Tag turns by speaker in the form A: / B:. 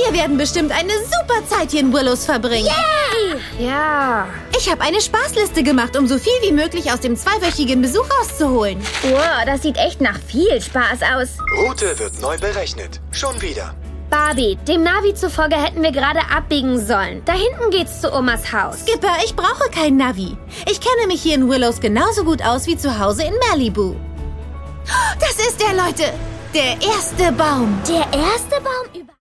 A: Wir werden bestimmt eine super Zeit hier in Willows verbringen.
B: Yay! Ja.
A: Ich habe eine Spaßliste gemacht, um so viel wie möglich aus dem 2-wöchigen Besuch rauszuholen.
B: Wow, das sieht echt nach viel Spaß aus.
C: Route wird neu berechnet. Schon wieder.
B: Barbie, dem Navi zufolge hätten wir gerade abbiegen sollen. Da hinten geht's zu Omas Haus.
A: Skipper, ich brauche kein Navi. Ich kenne mich hier in Willows genauso gut aus wie zu Hause in Malibu. Das ist der, Leute. Der erste Baum.
B: Der erste Baum über...